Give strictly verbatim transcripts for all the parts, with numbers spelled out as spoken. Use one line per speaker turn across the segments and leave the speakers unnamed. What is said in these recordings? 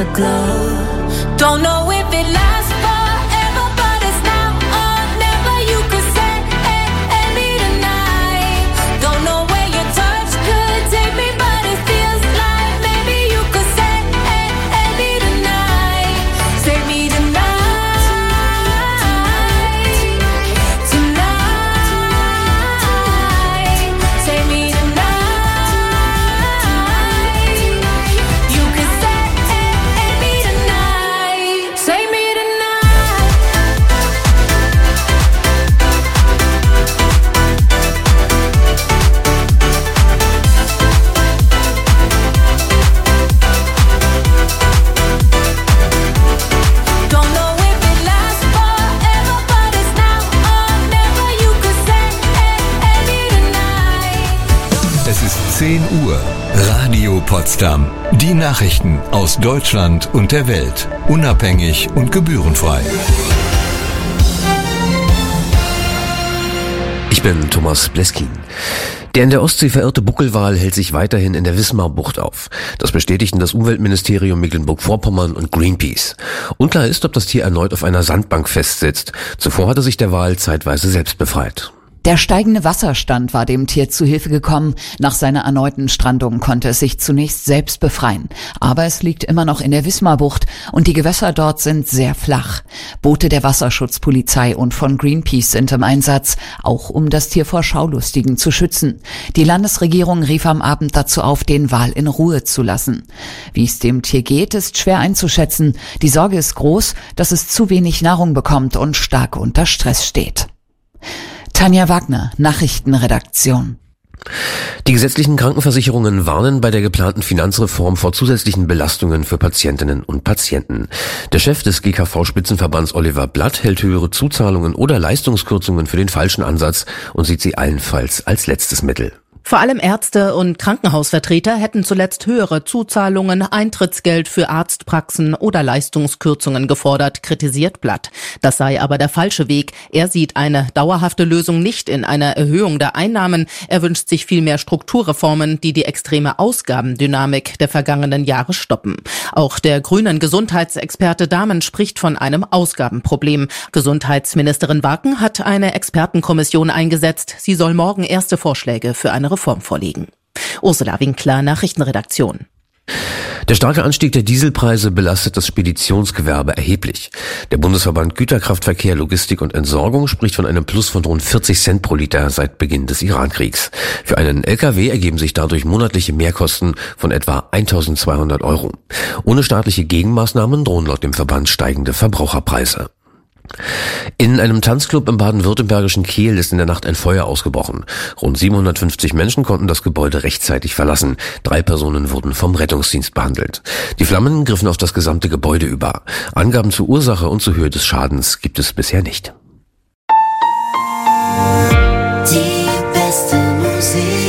aglow. Don't know if it lasts forever, but it's now or never. You could say me tonight. Don't know where your touch could take me, but it feels like maybe you could say me tonight. Save me tonight.
zehn Uhr. Radio Potsdam. Die Nachrichten aus Deutschland und der Welt. Unabhängig und gebührenfrei.
Ich bin Thomas Bleskin. Der in der Ostsee verirrte Buckelwal hält sich weiterhin in der Wismar-Bucht auf. Das bestätigten das Umweltministerium Mecklenburg-Vorpommern und Greenpeace. Unklar ist, ob das Tier erneut auf einer Sandbank festsitzt. Zuvor hatte sich der Wal zeitweise selbst befreit.
Der steigende Wasserstand war dem Tier zu Hilfe gekommen. Nach seiner erneuten Strandung konnte es sich zunächst selbst befreien. Aber es liegt immer noch in der Wismar-Bucht und die Gewässer dort sind sehr flach. Boote der Wasserschutzpolizei und von Greenpeace sind im Einsatz, auch um das Tier vor Schaulustigen zu schützen. Die Landesregierung rief am Abend dazu auf, den Wal in Ruhe zu lassen. Wie es dem Tier geht, ist schwer einzuschätzen. Die Sorge ist groß, dass es zu wenig Nahrung bekommt und stark unter Stress steht. Tanja Wagner, Nachrichtenredaktion.
Die gesetzlichen Krankenversicherungen warnen bei der geplanten Finanzreform vor zusätzlichen Belastungen für Patientinnen und Patienten. Der Chef des G K V-Spitzenverbands Oliver Blatt hält höhere Zuzahlungen oder Leistungskürzungen für den falschen Ansatz und sieht sie allenfalls als letztes Mittel.
Vor allem Ärzte und Krankenhausvertreter hätten zuletzt höhere Zuzahlungen, Eintrittsgeld für Arztpraxen oder Leistungskürzungen gefordert, kritisiert Blatt. Das sei aber der falsche Weg. Er sieht eine dauerhafte Lösung nicht in einer Erhöhung der Einnahmen. Er wünscht sich vielmehr Strukturreformen, die die extreme Ausgabendynamik der vergangenen Jahre stoppen. Auch der grünen Gesundheitsexperte Dahmen spricht von einem Ausgabenproblem. Gesundheitsministerin Waken hat eine Expertenkommission eingesetzt. Sie soll morgen erste Vorschläge für eine Reform vorlegen. Ursula Winkler, Nachrichtenredaktion.
Der starke Anstieg der Dieselpreise belastet das Speditionsgewerbe erheblich. Der Bundesverband Güterkraftverkehr, Logistik und Entsorgung spricht von einem Plus von rund vierzig Cent pro Liter seit Beginn des Irankriegs. Für einen L K W ergeben sich dadurch monatliche Mehrkosten von etwa eintausendzweihundert Euro. Ohne staatliche Gegenmaßnahmen drohen laut dem Verband steigende Verbraucherpreise. In einem Tanzclub im baden-württembergischen Kehl ist in der Nacht ein Feuer ausgebrochen. Rund siebenhundertfünfzig Menschen konnten das Gebäude rechtzeitig verlassen. Drei Personen wurden vom Rettungsdienst behandelt. Die Flammen griffen auf das gesamte Gebäude über. Angaben zur Ursache und zur Höhe des Schadens gibt es bisher nicht.
Die beste Musik.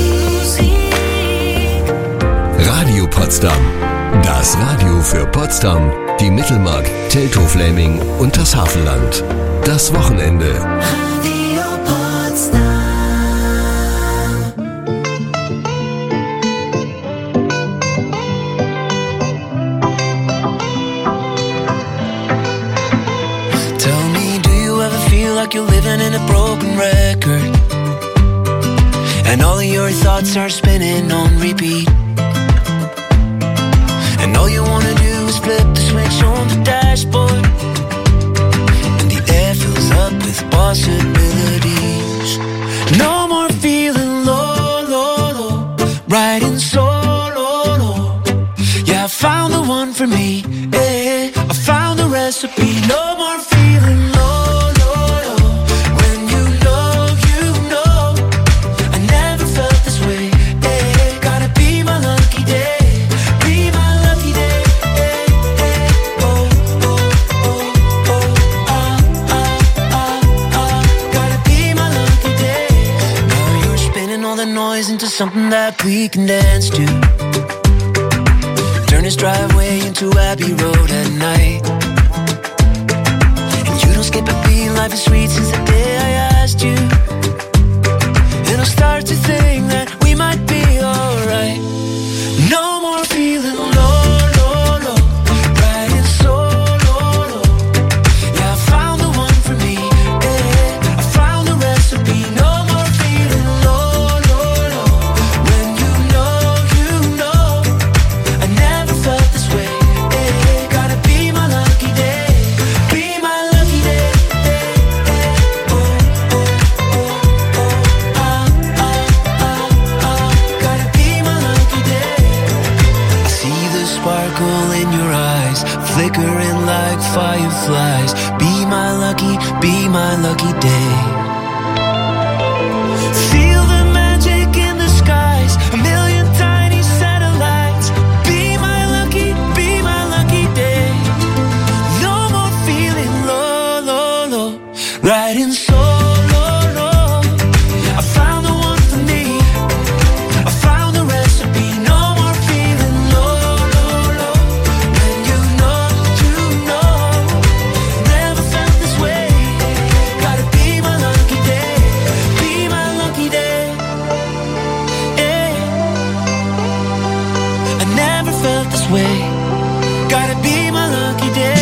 Radio Potsdam. Das Radio für Potsdam, die Mittelmark, Teltow-Fläming und das Hafenland. Das Wochenende.
Radio Potsdam.
Tell me, do you ever feel like you're living in a broken record? And all of your thoughts are spinning on repeat. And all you wanna do is flip the switch on the dashboard, and the air fills up with possibilities. No more feeling low, low, low, riding solo, low. Yeah, I found the one for me, eh, I found the recipe. No more feeling low, low, low. When you know, you know, I never felt this way, eh. Gotta be my lucky day. Into something that we can dance to. Turn this driveway into Abbey Road at night. And you don't skip a beat, life is sweet since the day I asked you. And I'll start to think that we might be alright. No more feeling low, low, low, sparkle in your eyes, flickering like fireflies. Be my lucky, be my lucky day. Feel the magic in the skies, a million tiny satellites. Be my lucky, be my lucky day. No more feeling low, low, low, riding solo. I found the one for me. I found the recipe. No more feeling low, low, low. When you know, you know, never felt this way. Gotta be my lucky day, be my lucky day. Yeah. I never felt this way. Gotta be my lucky day.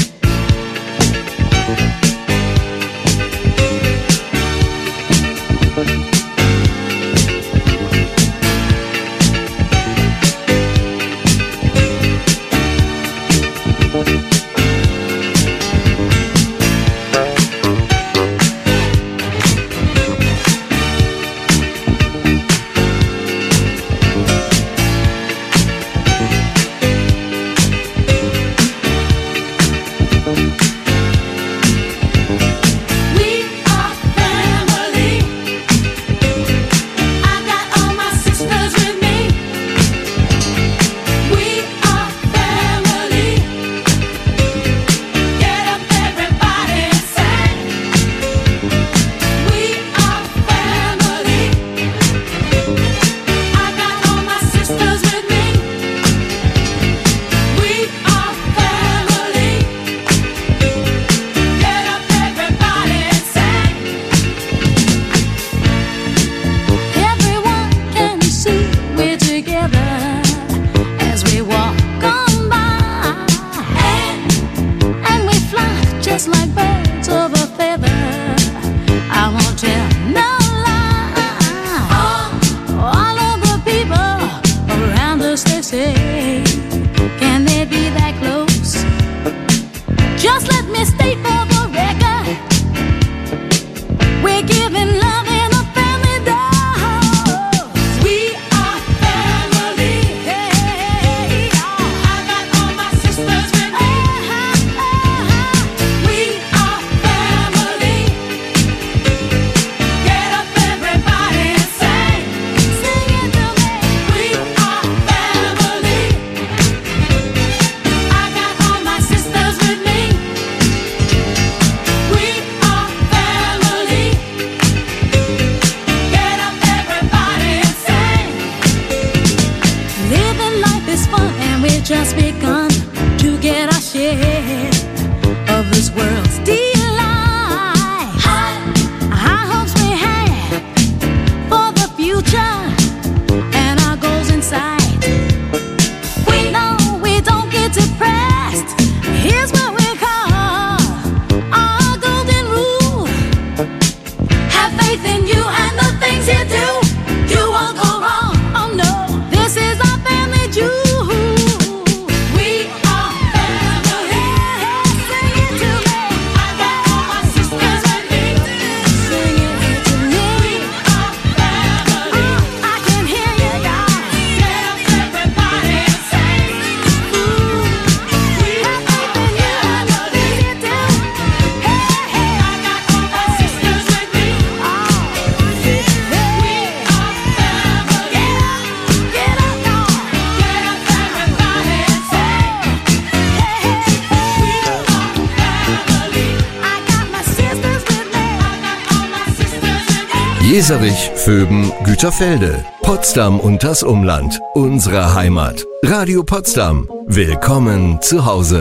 Jeserich, Vöben, Güterfelde, Potsdam und das Umland, unsere Heimat. Radio Potsdam, willkommen zu Hause.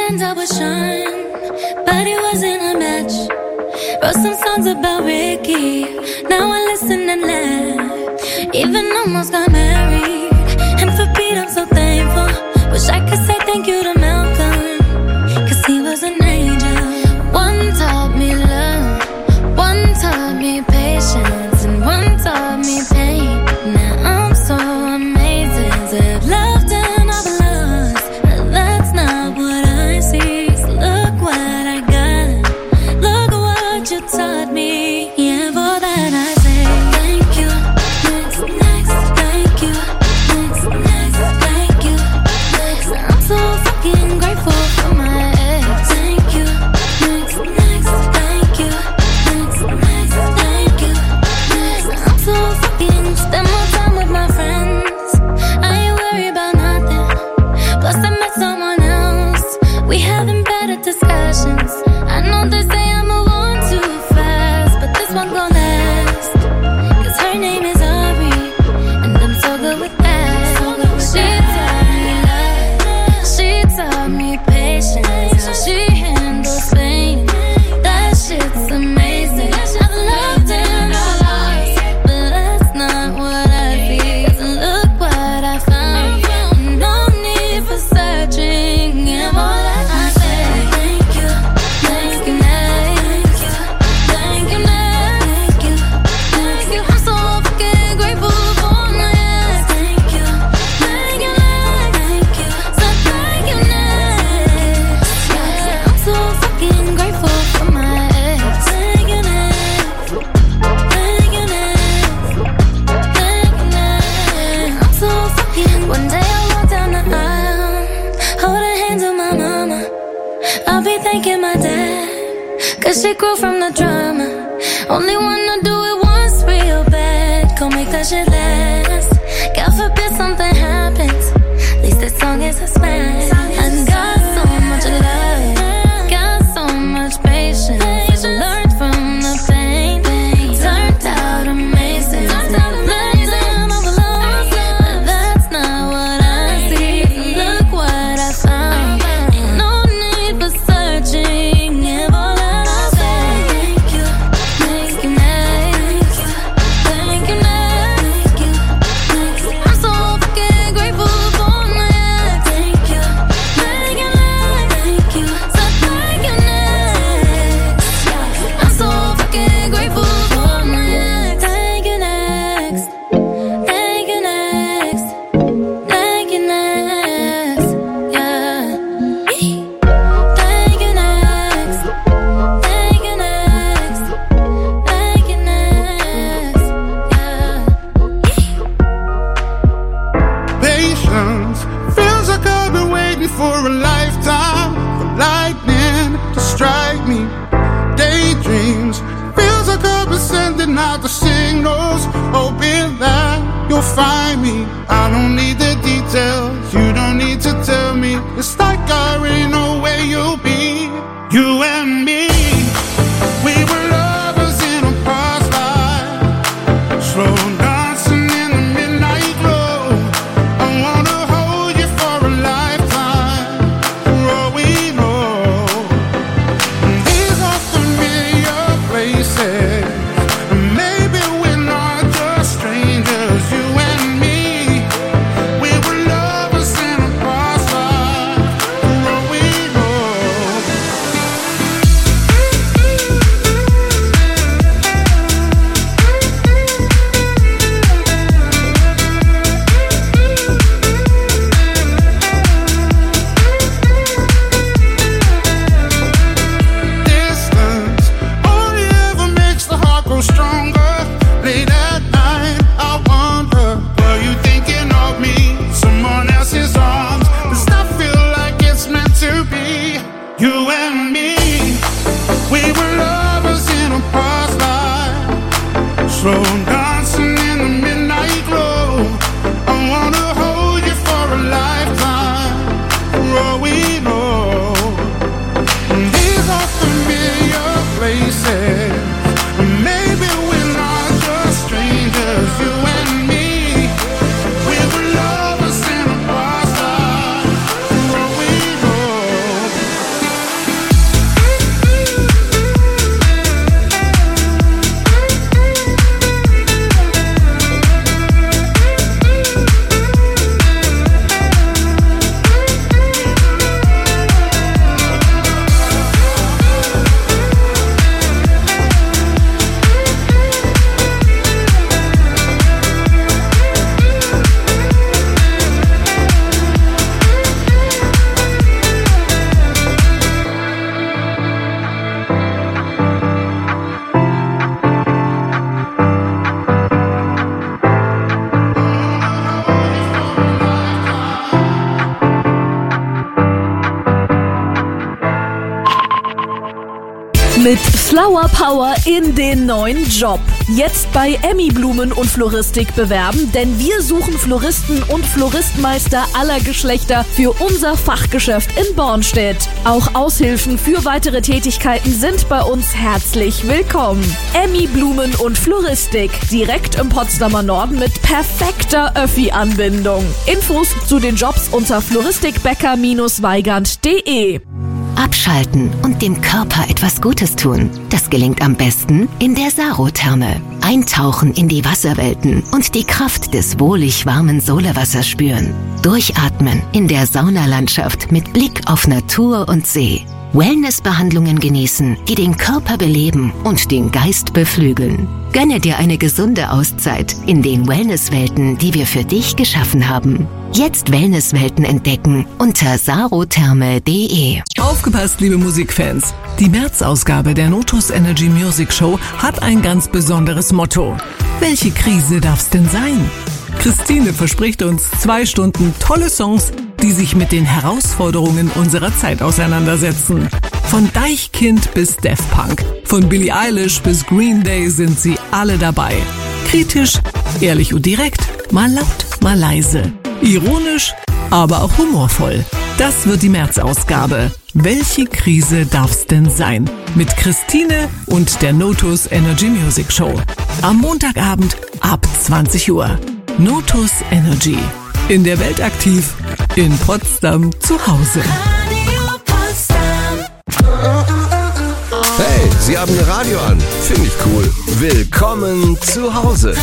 Wrote some songs about Ricky. Now I listen and laugh. Even almost got married. And for Pete I'm so thankful. Wish I could say thank you to Malcolm, cause he was an angel. One taught me love, one taught me patience, and one taught me pain. Now I'm so amazing to have loved and I've lost, but that's not what I see. So look what I got, look what you taught me. Yeah, for that I say thank you. Next, next, thank you. Next, next, thank you. I'll be thanking my dad, cause shit grew from the drama. Only wanna do it once real bad. Go make that shit last. God forbid something happens, at least this song is a smash. I got so much love, got so much patience. Learned from the pain, turned out amazing. Blame all the lows, but that's not what I see. Look what I found, ain't no need for searching. If all that I say, thank you, thank you next, thank you next. I'm so fucking grateful for next. Thank you, thank you next, thank you, so thank you next. I'm so fucking grateful for next. Thank you next, thank you next, thank you next, yeah. Thank you next, thank you next, thank you next, yeah.
Patience feels like I've been waiting for a lifetime for lightning to strike me. Daydreams feels like I've been sending out the signals, hoping that you'll find me. I don't need the details, you don't need to tell me. It's like I already know where you'll be. You and me, we were lovers in a past life, slow dancing in the midnight glow. I wanna hold you for a lifetime, for all we know. These are familiar places, and maybe we're not just strangers. You and me, we were lovers in a past life, for all we know. Distance only ever makes the heart grow stronger. Late at night, I wonder, were you thinking of me? Someone else's arms. Does that feel like it's meant to be? You and me, we were lovers in a past life, slow dancing in the midnight glow. I wanna hold you for a lifetime, for all we know. These are familiar places, and maybe we're not just strangers. You and me, we were lovers in a past life, for all we know.
Mit Flower Power in den neuen Job. Jetzt bei Emmy Blumen und Floristik bewerben, denn wir suchen Floristen und Floristmeister aller Geschlechter für unser Fachgeschäft in Bornstedt. Auch Aushilfen für weitere Tätigkeiten sind bei uns herzlich willkommen. Emmy Blumen und Floristik, direkt im Potsdamer Norden mit perfekter Öffi-Anbindung. Infos zu den Jobs unter floristikbecker Bindestrich weigand punkt de.
Abschalten und dem Körper etwas Gutes tun. Das gelingt am besten in der Sarotherme. Eintauchen in die Wasserwelten und die Kraft des wohlig warmen Solewassers spüren. Durchatmen in der Saunalandschaft mit Blick auf Natur und See. Wellnessbehandlungen genießen, die den Körper beleben und den Geist beflügeln. Gönne dir eine gesunde Auszeit in den Wellnesswelten, die wir für dich geschaffen haben. Jetzt Wellnesswelten entdecken unter sarotherme punkt de.
Aufgepasst, liebe Musikfans! Die März-Ausgabe der Notus Energy Music Show hat ein ganz besonderes Motto. Welche Krise darf's denn sein? Christine verspricht uns zwei Stunden tolle Songs die sich mit den Herausforderungen unserer Zeit auseinandersetzen. Von Deichkind bis Daft Punk, von Billie Eilish bis Green Day sind sie alle dabei. Kritisch, ehrlich und direkt, mal laut, mal leise. Ironisch, aber auch humorvoll. Das wird die März-Ausgabe. Welche Krise darf's denn sein? Mit Christine und der Notus Energy Music Show. Am Montagabend ab zwanzig Uhr. Notus Energy. In der Welt aktiv, in Potsdam zu Hause.
Hey, Sie haben Ihr Radio an. Finde ich cool. Willkommen zu Hause.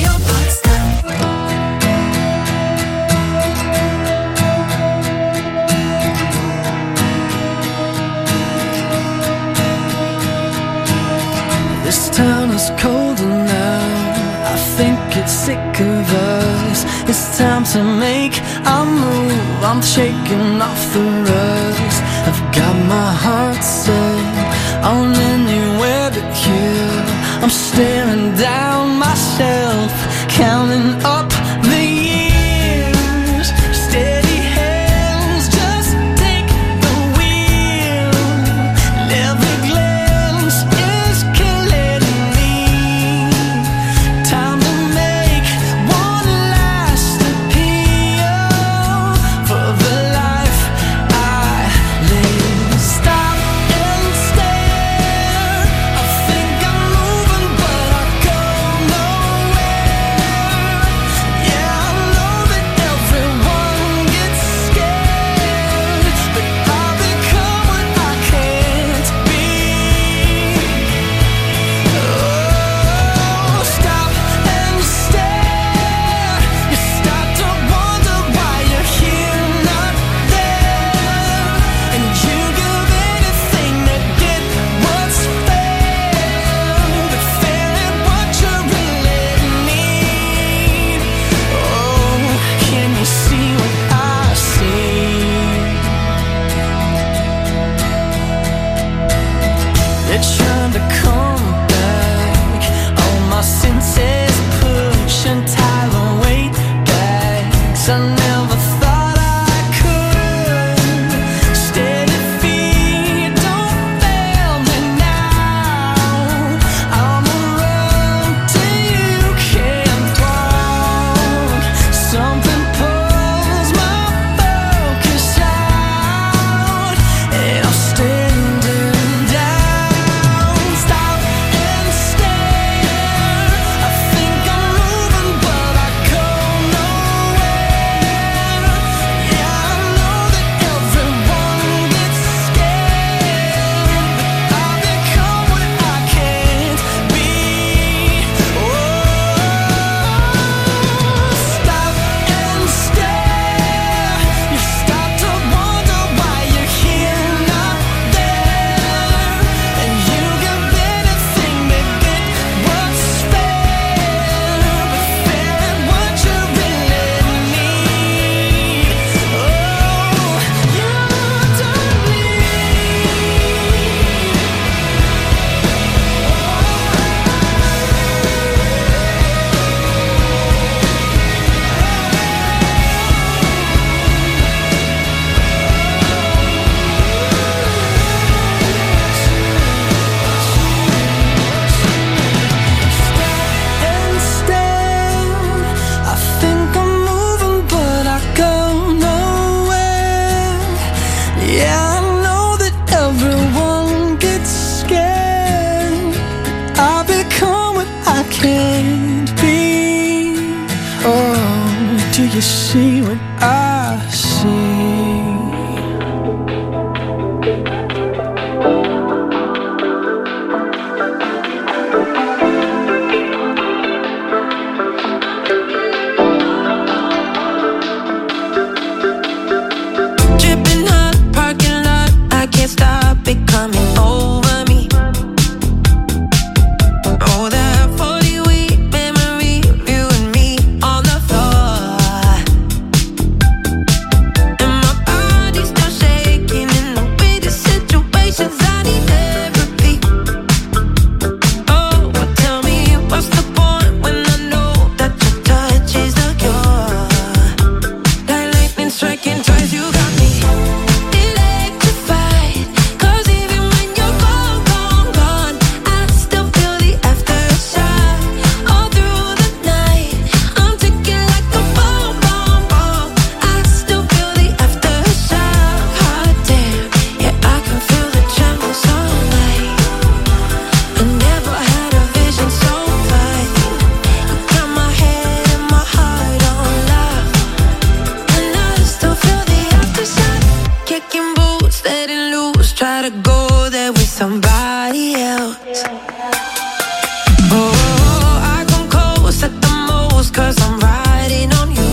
This town is colder now. I think it's sick of us. It's time to make a move. I'm shaking off the rust. I've got my heart set on anywhere but here. I'm staring down myself, counting up the years. Steady hands, just take the wheel. And every glance is killing me. Time to make one last appeal for the life I live. Stop and stare. I think I'm moving, but I go nowhere. Yeah, I know that everyone gets scared, but I become what I can't be. Oh, stop and stare. You start to wonder why you're here, not there, and you give anything to get what's fair, but fair at what you really need. Oh, can you see what I see? They're trying to come back. All my senses push and tie the weight bags. I never thought I could. Steady feet, don't fail me now. I'ma run till you can't walk. Something pulls my focus out, and I'm standing down. Stop and stare. I think I'm moving, but I go nowhere. Yeah, I know that everyone gets scared, but I become what I can't be. Oh, stop and stare. You start to wonder why you're here, not there, and you give anything to get what's fair, but fair at what you really need. Oh, you don't and stare. I think I'm moving, but I go nowhere. Yeah, I know that everyone gets scared. I become what I can't be. Oh, do you see what I see? Dripping hot parking lot, I can't stop it coming over me. Oh, that forty-week memory of you and me on the floor.
Kicking boots, letting loose, try to go there with somebody else. Oh, I come close at the most, cause I'm riding on you.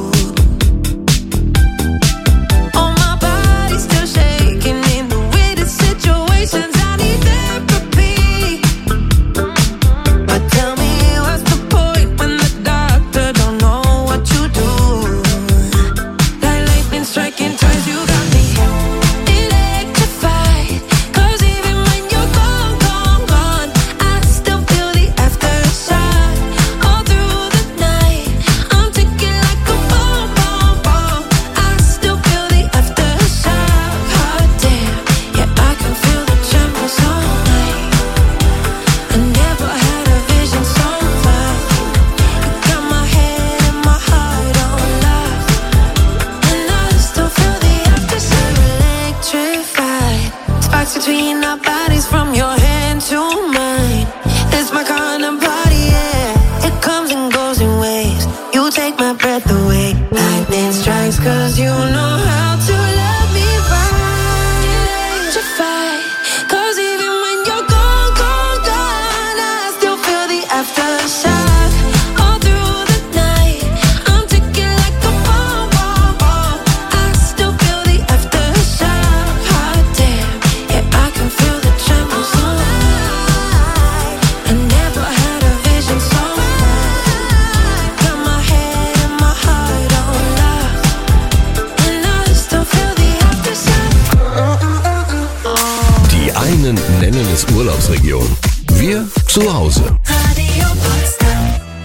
Oh, my body's still shaking in the weirdest situations. I need therapy. But tell me, what's the point when the doctor don't know what you do? Like lightning striking twice, you got me electrified. Cause even when you're gone, gone, gone, I still feel the aftershock. All through the night, I'm ticking like a bomb, bomb, bomb. I still feel the aftershock. Hot damn, yeah, I can feel the tremors all night. I never had a vision so fine. You got my head and my heart on lock. And I still feel the aftershock. Electrified. Sparks between our bodies from your hand to mine. It's my kind of party, yeah. It comes and goes in waves. You take my breath away. Lightning strikes cause you know how to love me right. Electrified. Cause even when you're gone, gone, gone, I still feel the aftershock. All through the night, I'm ticking like a bomb, bomb, bomb. I still feel the aftershock. Hot damn, yeah, I can feel the tremors all night. I never had a vision so bright. Got my head and my heart on lock. And I still feel the aftershock.
Die einen nennen es Urlaubsregion. Wir zu Hause.
Radio Potsdam.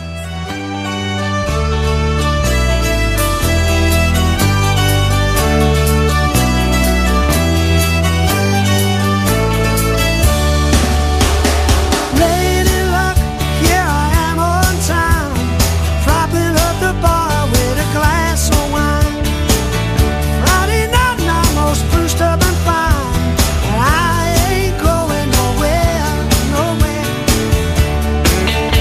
Lady luck, here I am on time, propping up the bar with a glass of wine. Friday night and I'm all spruced up and fine, and I ain't going nowhere, nowhere.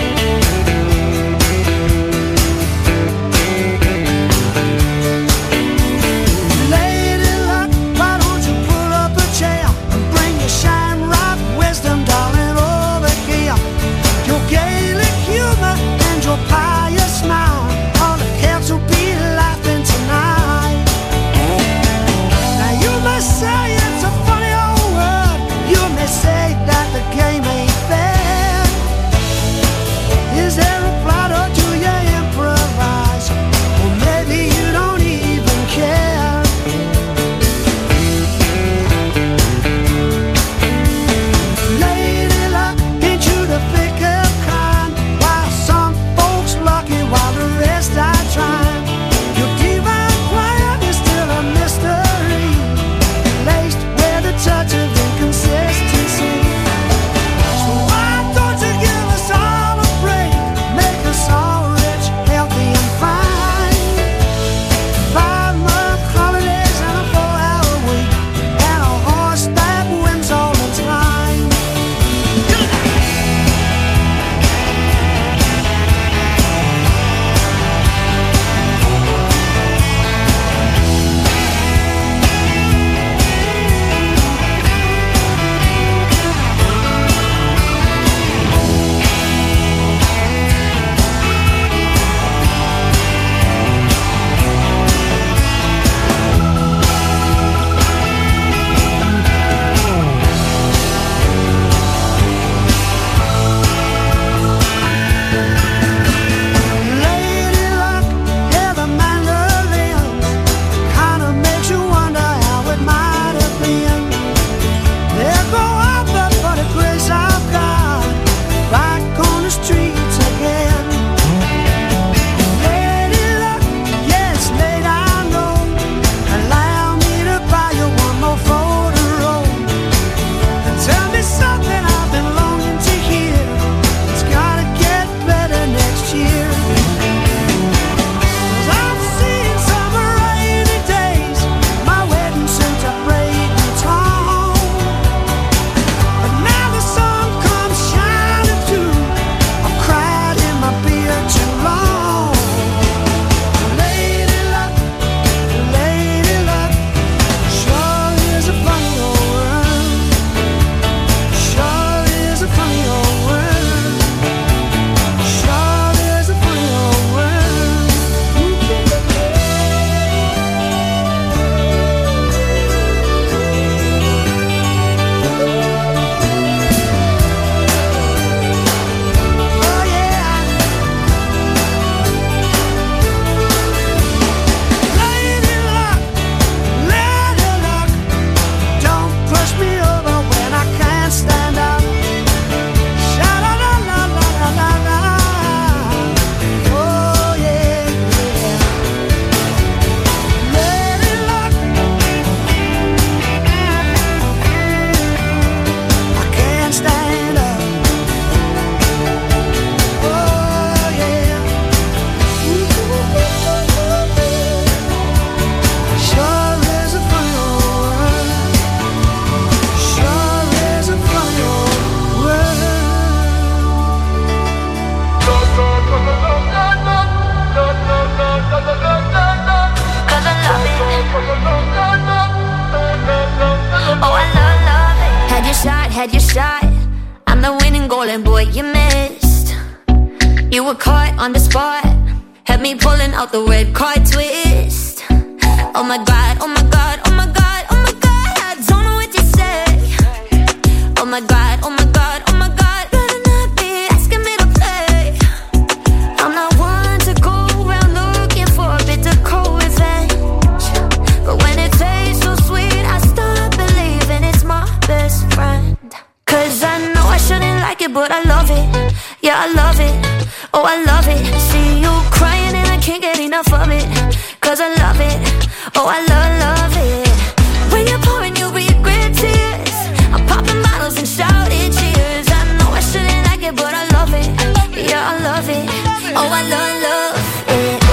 had your shot. I'm the winning goal and boy, you missed. You were caught on the spot, had me pulling out the red card twist. Oh my God, oh my God, oh my God, oh my God, I don't know what to say. Oh my God, oh my God, oh my God, better not be asking me to play. I'm not one to go around looking for a bit of cold revenge, but when it tastes so sweet, I start believing it's my best friend. Cause I know I shouldn't like it, but I love it. Yeah, I love it. Oh, I love it. See you crying and I can't get enough of it. Cause I love it. Oh, I love, love it. When you're pouring your regret tears, I'm popping bottles and shouting cheers. I know I shouldn't like it, but I love it. Yeah, I love it. Oh, I love, love it. I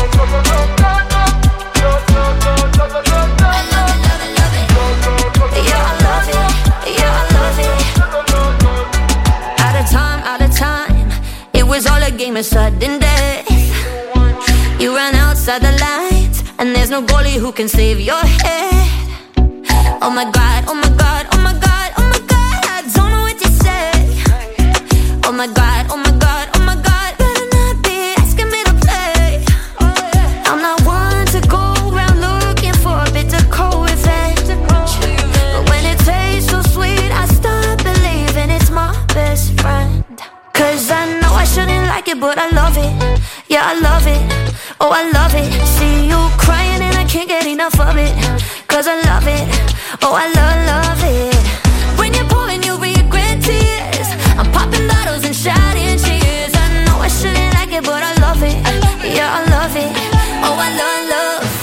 love it, love it, love it. Yeah, I love it. Yeah, I love it. Out of time, out of time. It was all a game of sudden death. You ran outside the lines, and there's no goalie who can save your head. Oh my God, oh my God, oh my God, oh my God, I don't know what to say. Oh my God, oh my God, oh my God, better not be asking me to play. I'm not one to go around looking for a bit of cold revenge, but when it tastes so sweet, I start believing it's my best friend. Cause I know I shouldn't like it, but I love it. Yeah, I love it. Oh, I love it. See you crying and I can't get enough of it. Cause I love it. Oh, I love, love it. When you're pouring your regret tears, I'm popping bottles and shouting cheers. I know I shouldn't like it, but I love it. Yeah, I love it. Oh, I love, love it.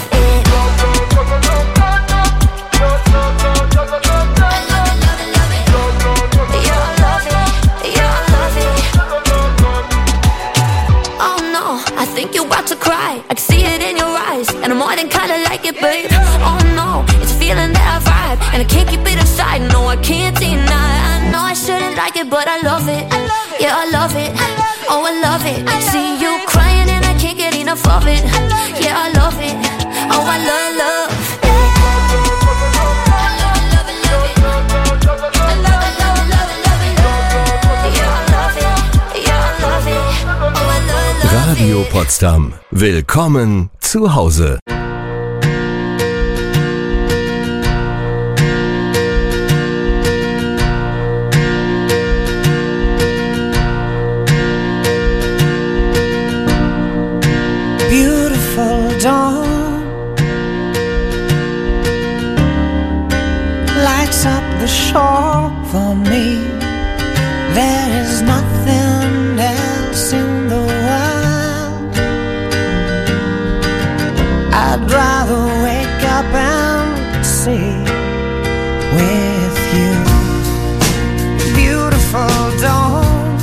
I think you're about to cry, I can see it in your eyes, and I'm more than kinda like it, babe. Oh no, it's a feeling that I vibe, and I can't keep it inside, no I can't deny. I know I shouldn't like it, but I love it. Yeah, I love it. Oh, I love it. See you crying and I can't get enough of it. Yeah, I love it. Oh, I love, love it.
Radio Potsdam. Willkommen zu Hause.
Beautiful dawn lights up the shore for me. There is nothing else in the world. I'd rather wake up and see with you. Beautiful dawn,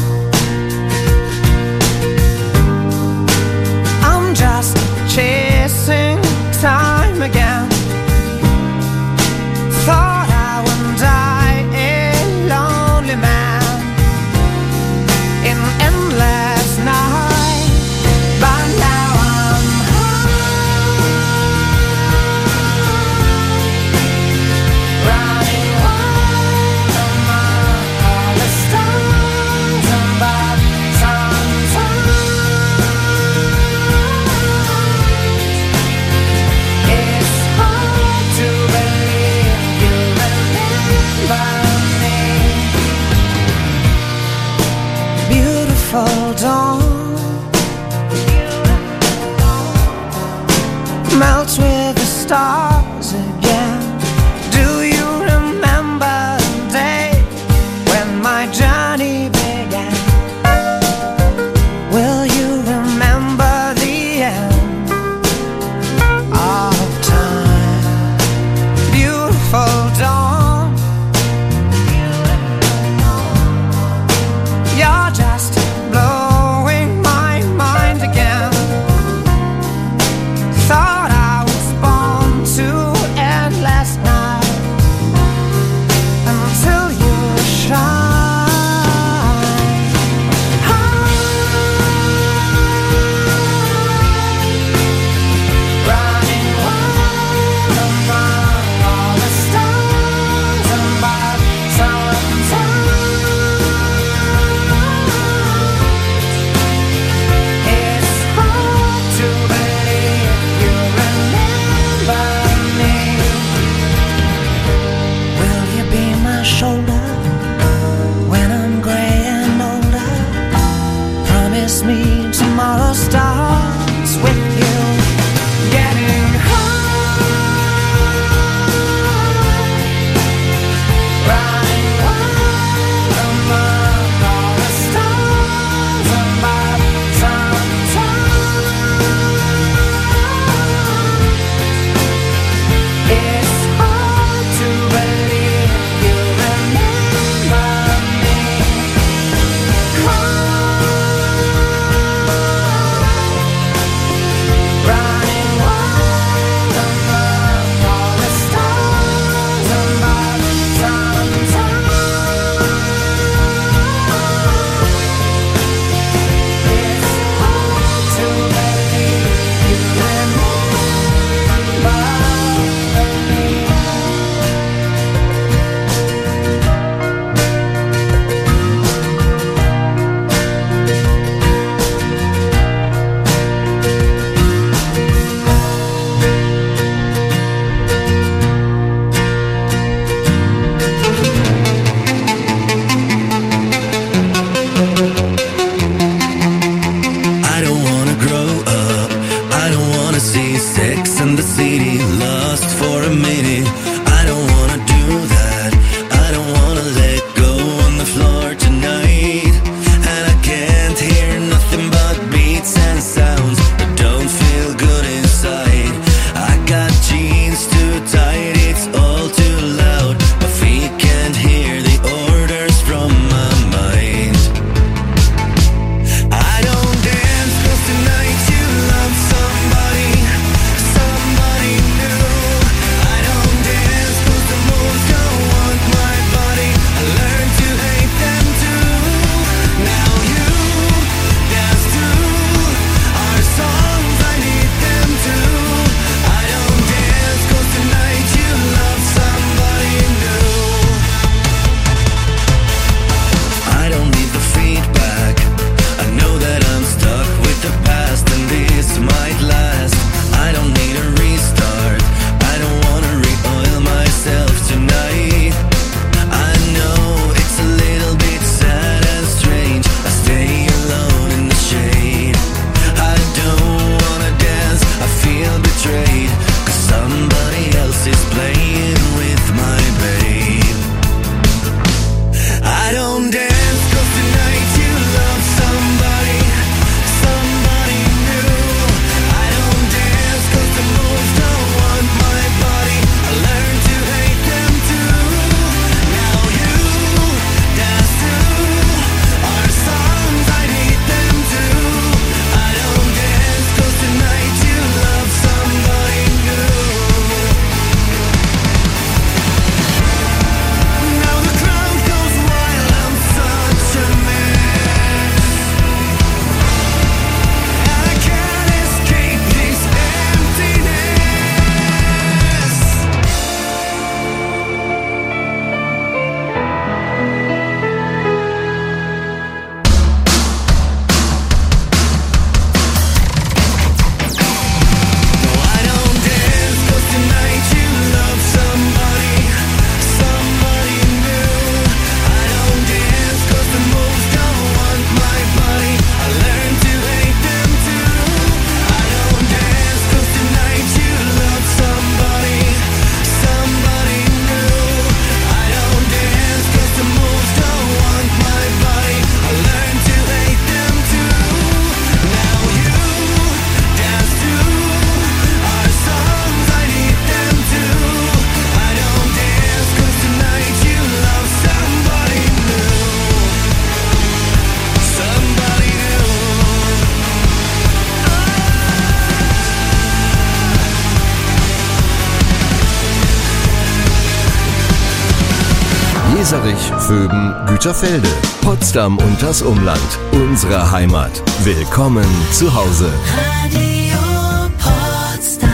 I'm just chasing time again. Thought I would die a lonely man in endless night, but now I'm high, running wild.
Weserich, Vöben, Güterfelde, Potsdam und das Umland. Unsere Heimat. Willkommen zu Hause.
Radio Potsdam.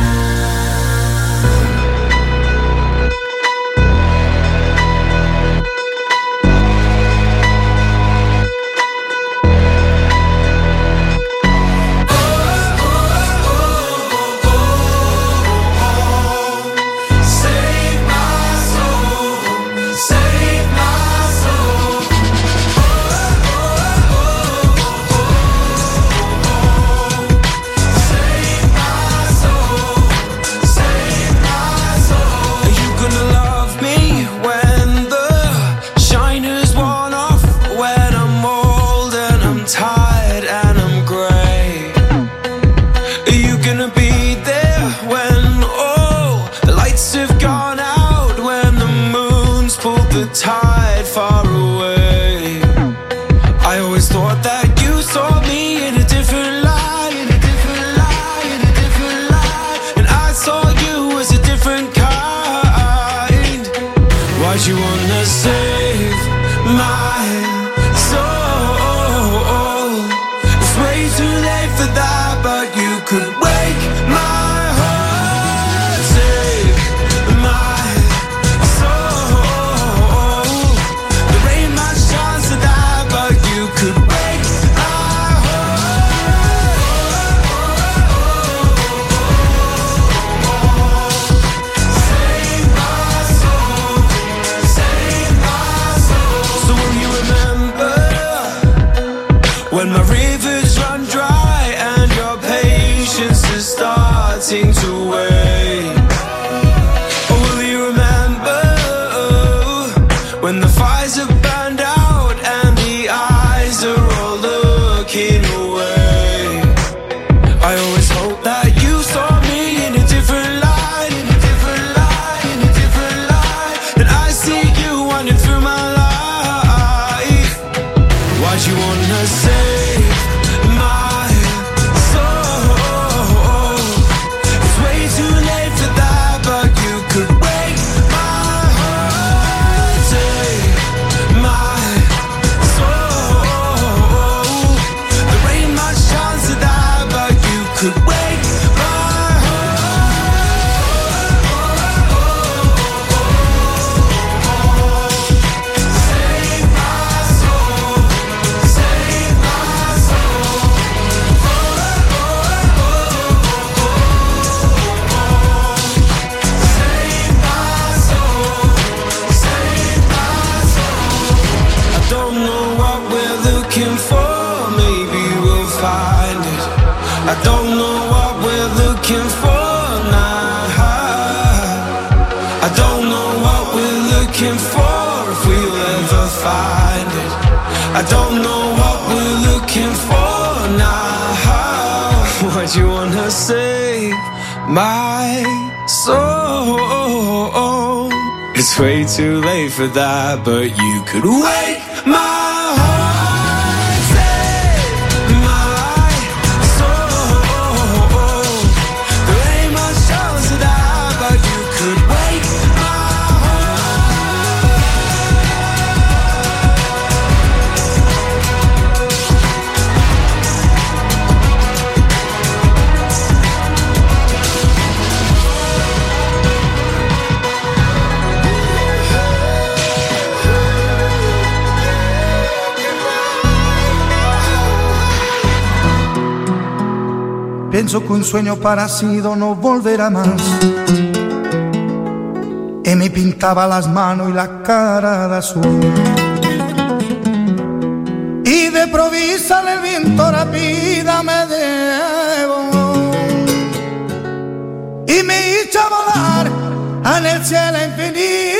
It's way too late for that, but you could wake my heart, save my soul. There ain't much chance of that, but you could wake
Penso che un sogno parecido no volverá más. Y me pintaba las manos y la cara de azul. Y de provisa el viento rápida me llevó. Y me hizo volar en el cielo infinito.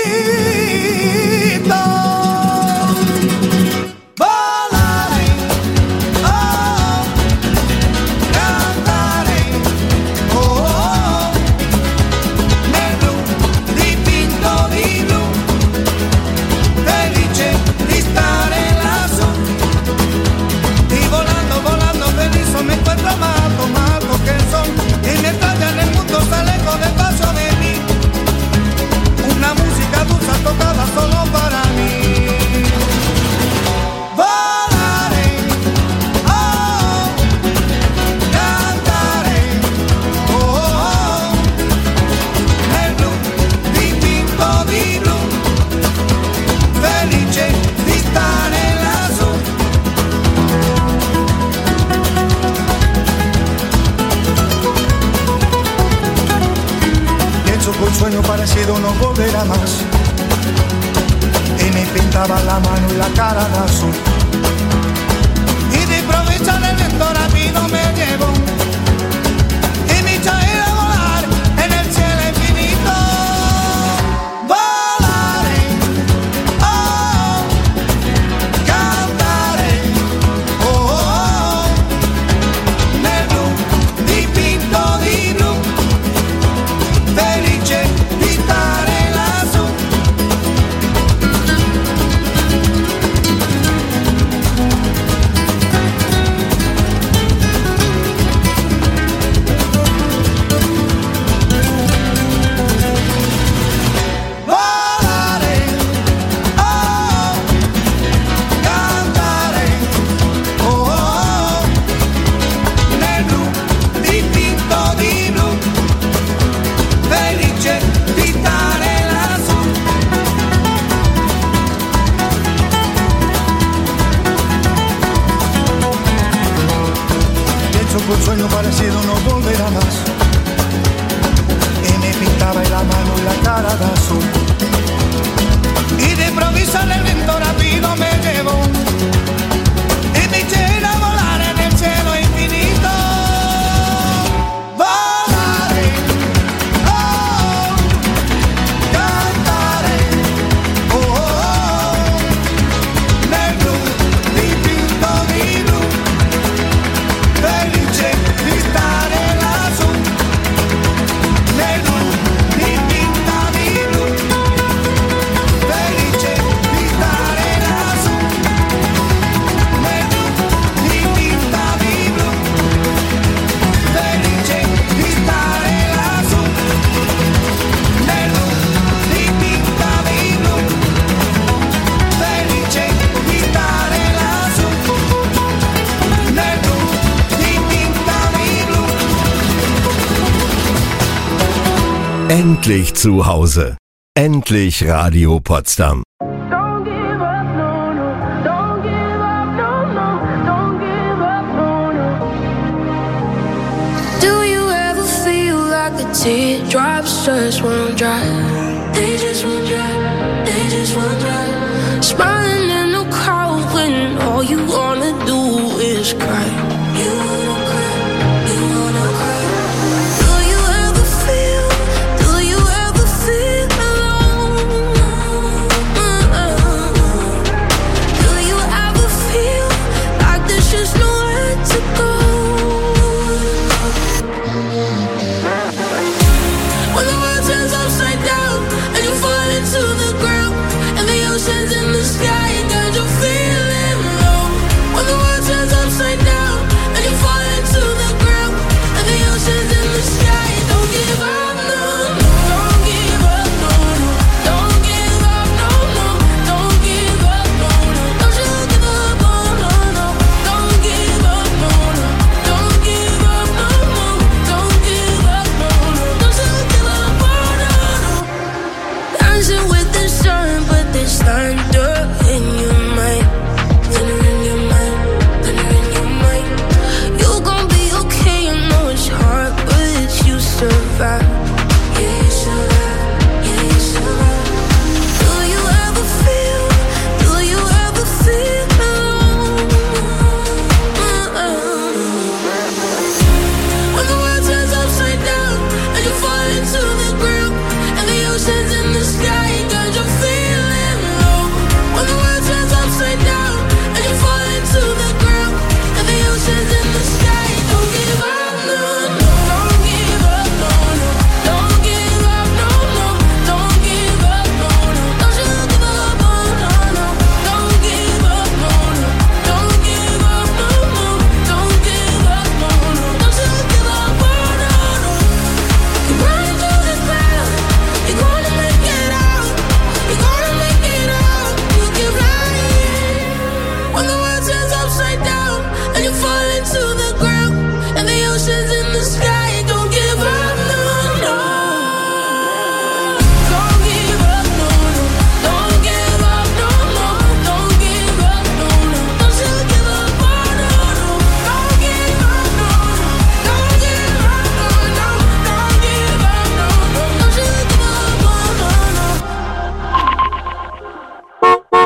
Sale con el paso de mí, una música dulce parecido no volverá más. Y me pintaba la mano y la cara de azul. Y de improviso el viento rápido me llevó. Y me hizo ir a volar en el cielo infinito. Volaré, oh, cantaré, oh, oh, nel blu dipinto di blu, felice di stare lassù. Volare, oh, cantare, oh, oh, nel blu dipinto di blu, felice di stare lassù. Pienso que un sueño parecido no volverá más. Y me pintaba en la mano y la cara de azul. Y de improviso el viento rápido me llevó. Y me eché a volar en el cielo infinito. Volaré, oh, cantaré, oh, oh, nel blu dipinto di blu, felice di stare lassù. Nel blu dipinto di blu, felice di stare lassù. Nel blu dipinto di blu, felice di stare lassù. Nel blu dipinto di blu, felice di stare lassù. Nel blu dipinto di blu.
Endlich zu Hause. Endlich Radio Potsdam.
Don't give up, no, no. Don't give up, no, no. Don't give up, no, no. Do you ever feel like the teardrops just won't dry? They just won't dry. They just won't dry. Smiling in the crowd when all you wanna do is cry. You wanna cry. You wanna cry. Do you ever feel? Do you ever feel alone? Do you ever feel like there's just nowhere to go? When the world turns upside down and you fall into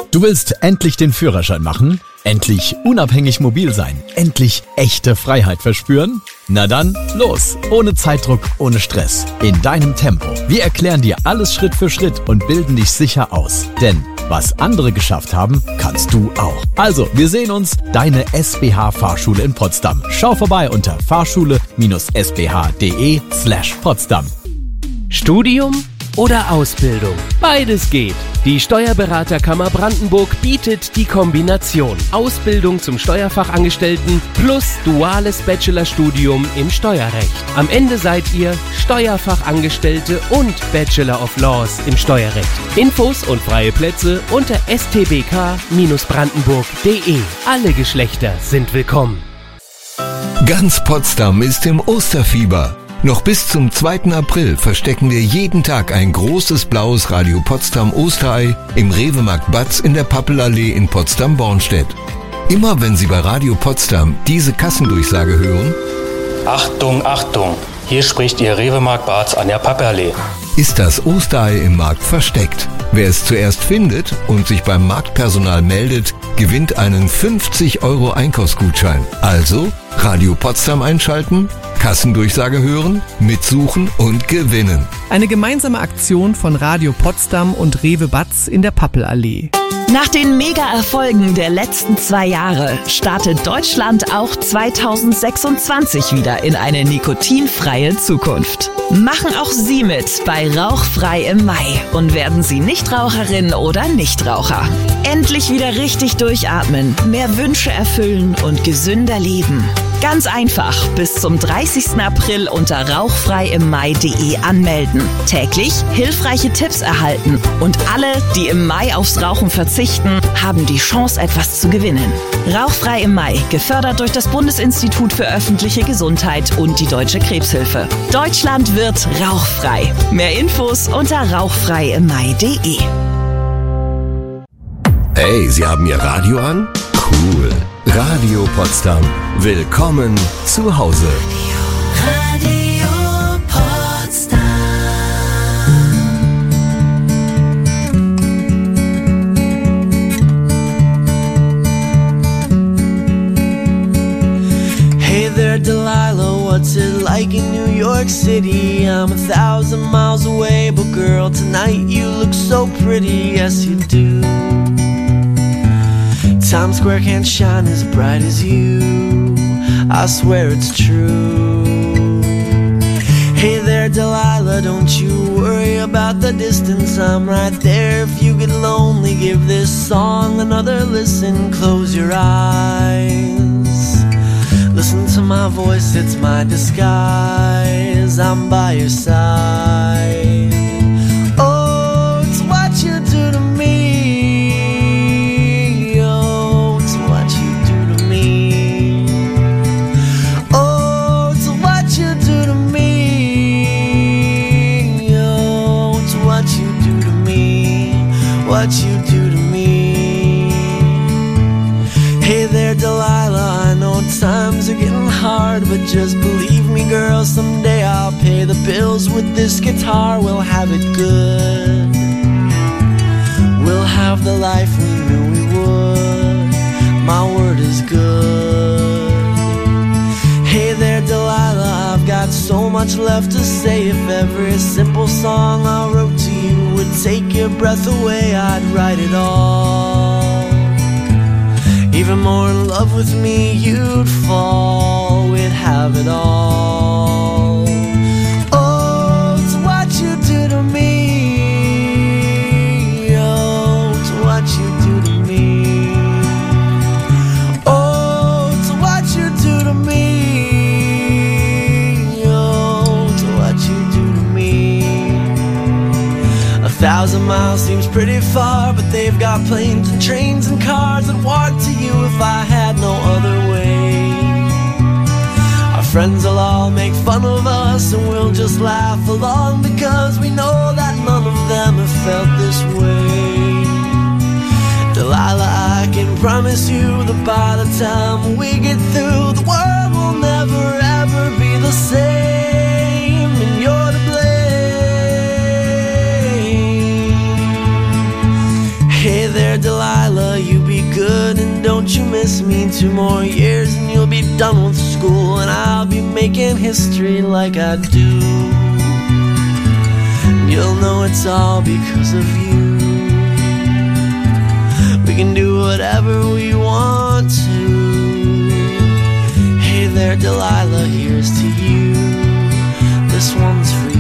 Du willst endlich den Führerschein machen? Endlich unabhängig mobil sein? Endlich echte Freiheit verspüren? Na dann, los! Ohne Zeitdruck, ohne Stress. In deinem Tempo. Wir erklären dir alles Schritt für Schritt und bilden dich sicher aus. Denn was andere geschafft haben, kannst du auch. Also, wir sehen uns, deine S B H Fahrschule in Potsdam. Schau vorbei unter fahrschule-sbh.de slash Potsdam.
Studium oder Ausbildung? Beides geht. Die Steuerberaterkammer Brandenburg bietet die Kombination Ausbildung zum Steuerfachangestellten plus duales Bachelorstudium im Steuerrecht. Am Ende seid ihr Steuerfachangestellte und Bachelor of Laws im Steuerrecht. Infos und freie Plätze unter s t b k dash brandenburg punkt d e. Alle Geschlechter sind willkommen.
Ganz Potsdam ist im Osterfieber. Noch bis zum zweiten April verstecken wir jeden Tag ein großes blaues Radio Potsdam Osterei im Rewe-Markt Batz in der Pappelallee in Potsdam-Bornstedt. Immer wenn Sie bei Radio Potsdam diese Kassendurchsage hören,
Achtung, Achtung, hier spricht Ihr Rewe-Markt Batz an der Pappelallee,
ist das Osterei im Markt versteckt. Wer es zuerst findet und sich beim Marktpersonal meldet, gewinnt einen fünfzig Euro Einkaufsgutschein. Also Radio Potsdam einschalten, Kassendurchsage hören, mitsuchen und gewinnen.
Eine gemeinsame Aktion von Radio Potsdam und Rewe Batz in der Pappelallee.
Nach den Mega-Erfolgen der letzten zwei Jahre startet Deutschland auch zweitausendsechsundzwanzig wieder in eine nikotinfreie Zukunft. Machen auch Sie mit bei Rauchfrei im Mai und werden Sie Nichtraucherin oder Nichtraucher. Endlich wieder richtig durchatmen, mehr Wünsche erfüllen und gesünder leben. Ganz einfach bis zum dreißigsten April unter rauchfreiimmai punkt de anmelden. Täglich hilfreiche Tipps erhalten und alle, die im Mai aufs Rauchen verzichten, haben die Chance, etwas zu gewinnen. Rauchfrei im Mai, gefördert durch das Bundesinstitut für öffentliche Gesundheit und die Deutsche Krebshilfe. Deutschland wird rauchfrei. Mehr Infos unter rauchfreiimmai punkt de.
Hey, Sie haben Ihr Radio an? Cool. Radio Potsdam. Willkommen zu Hause.
Radio Potsdam.
Hey there, Delilah, what's it like in New York City? I'm a thousand miles away, but girl, tonight you look so pretty, yes you do. Times Square can't shine as bright as you, I swear it's true. Hey there, Delilah, don't you worry about the distance, I'm right there. If you get lonely, give this song another listen. Close your eyes, listen to my voice, it's my disguise, I'm by your side. Oh, it's what you do to me. What you do to me. Hey there, Delilah, I know times are getting hard, but just believe me, girl, someday I'll pay the bills with this guitar. We'll have it good, we'll have the life we knew we would, my word is good. Hey there, Delilah, I've got so much left to say. If every simple song I wrote to you would take your breath away, I'd write it all. Even more in love with me you'd fall, we'd have it all. Oh, it's what you do to me. Oh, it's what you do to me. Oh, it's what you do to me. A thousand miles seems pretty far, but they've got planes and trains and cars that walk to you if I had no other way. Our friends will all make fun of us and we'll just laugh along, because we know that none of them have felt this way. Delilah, I can promise you that by the time we get through, the world will never ever be the same, and you're to blame. Hey there, Delilah, And don't you miss me? Two more years and you'll be done with school, and I'll be making history like I do. And you'll know it's all because of you. We can do whatever we want to. Hey there, Delilah, here's to you. This one's for you.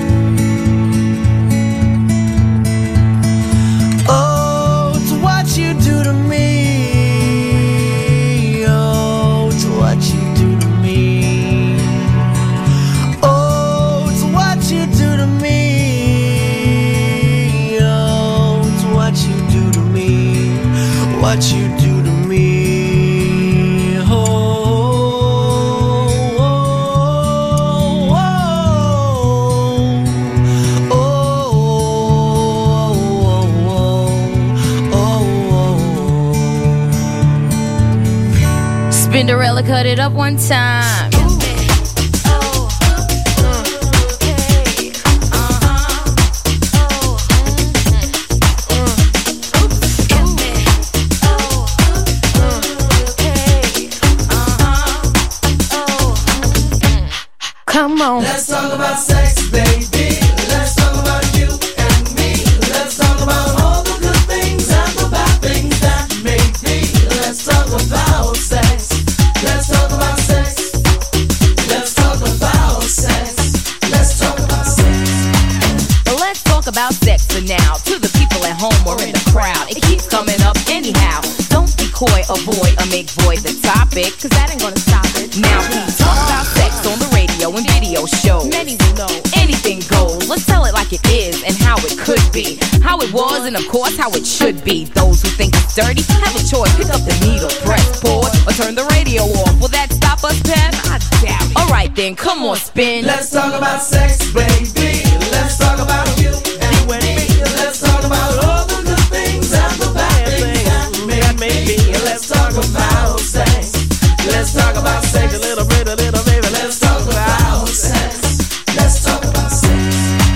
Oh, it's what you do to me. Oh, it's what you do to me. Oh, it's what you do to me. Oh, it's what you do to me. What you do to me. Oh, oh, oh, oh, oh, oh.
Spinderella cut it up one time. Come on.
Let's talk about sex, baby. Let's talk about you and me. Let's talk about all the good things and the bad things that may be. Let's talk about sex. Let's talk about sex. Let's talk about sex. Let's talk about sex.
Well, let's talk about sex for now. To the people at home or in the crowd, it keeps coming up anyhow. Don't be coy, avoid, or make void the topic, cause that ain't gonna stop it. Now please talk about sex on the radio and video shows. Many will know anything goes. Let's tell it like it is and how it could be, how it was and of course how it should be. Those who think it's dirty have a choice. Pick up the needle, press pause, or turn the radio off. Will that stop us, Pep? I doubt it. Alright then, come on, spin.
Let's talk about sex, baby. Let's talk about you and me. Let's talk about all the good things and the bad things that may be. Let's talk about sex. Let's talk about sex. A little bit, a little baby. Let's talk about sex. Let's talk about sex.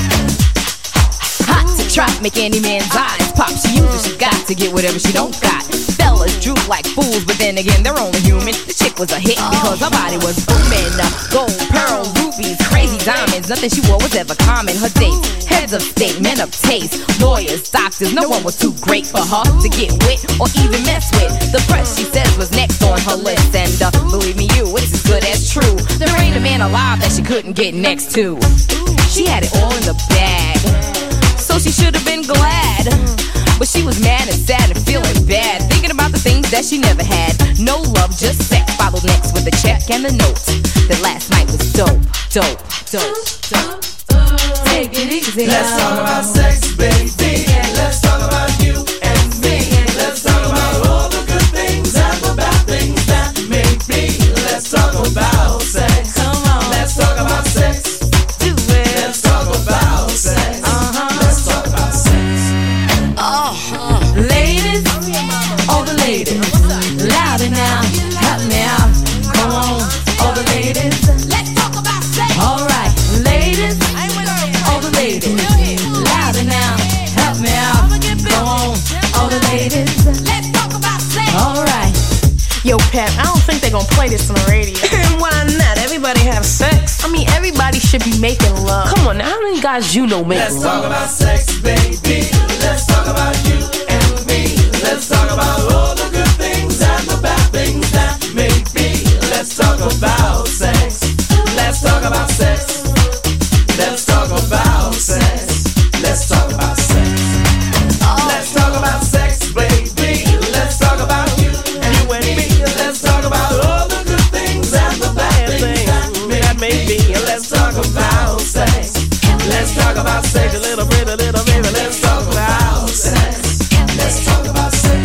Hot to trap, make any man's eyes pop. She uses, she got to get whatever she don't got. Fellas droop like fools, but then again, they're only human. The chick was a hit because her body was booming. Gold, pearl, rubies, crazy diamonds. Nothing she wore was ever common. Her dates, heads of state, men of taste, lawyers, doctors. No one was too great for her to get with or even mess with. The press, she says, was next on her list. And uh, believe me, you, it's as good as true. There ain't a man alive that she couldn't get next to. She had it all in the bag, so she should have been glad. But she was mad and sad and feeling bad, thinking about the things that she never had. No love, just sex. Followed next with the check and the note. That last night was dope, dope, dope, dope. Take it easy.
Let's talk about sex, baby. Let's talk about you and me. Let's talk about all the good things and the bad things that may be. Let's talk about sex. Come on. Let's talk about sex. Do it. Let's talk about sex. Uh-huh. Let's talk about sex.
Oh, ladies, all the ladies, louder now, help me out. Come on, all the ladies, let's talk about sex. All right, ladies, all the ladies, louder now, help me out. Come on, all the ladies, let's talk about sex. All right.
Yo, Pep, I don't think they're gonna play this on the radio.
Why not? Everybody have sex.
I mean, everybody should be making love.
Come on, now, how many guys you know make
Let's
love?
talk about sex, baby. Let's talk about you and me. Let's talk about all the good things and the bad things that may be. Let's talk about sex. Let's talk about sex. Let's talk about sex. Let's talk about sex. Let's talk about sex, baby. Let's talk about you and you and me. Let's talk about all the good things and the bad things that may be. Let's talk about sex. Let's talk about sex. A little bit, a little baby. Let's talk about sex. Let's talk about sex.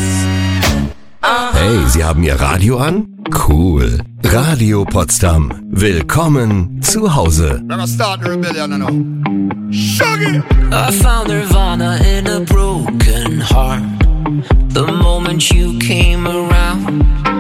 Hey, Sie haben Ihr Radio an? Cool. Radio Potsdam. Willkommen zu Hause.
Gonna start the rebellion now. Shuggy!
I found Nirvana in a broken heart the moment you came around.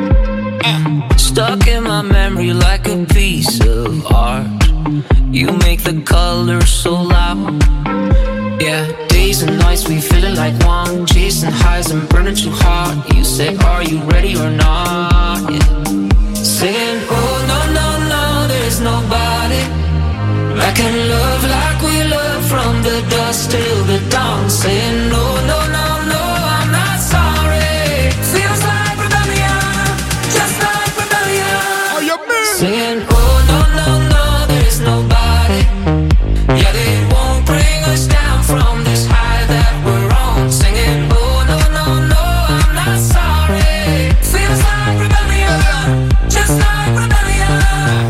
Stuck in my memory like a piece of art. You make the colors so loud. Yeah,
Days and nights we feeling like one, chasing highs and burning too hard. You say, are you ready or not? Yeah. Saying, oh no, no, no, there's nobody I can love like we love from the dusk till the dawn. Saying, no, no, no, no, I'm not sorry. Feels like rebellion, just like rebellion.
Oh, you mean?
Saying, oh no, no, no, there's nobody. Yeah, they won't bring us down from this high that we're on. Singing, oh no, no, no, I'm not sorry. Feels like rebellion, just like rebellion.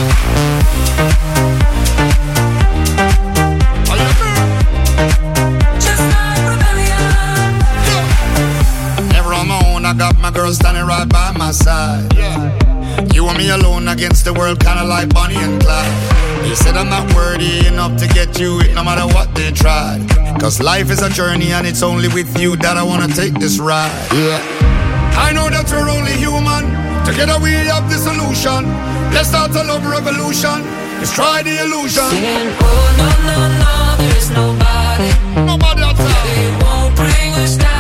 Just like rebellion.
Never on my own, I got my girl standing right by my side. Yeah. You and me alone against the world, kinda like Bonnie and Clyde. They said I'm not worthy enough to get you it, no matter what they tried. Cause life is a journey and it's only with you that I wanna take this ride. Yeah. I know that we're only human. Together we have the solution. Let's start a love revolution. Let's try the illusion.
Saying, oh no, no, no, there's nobody.
Nobody outside.
They won't bring us down.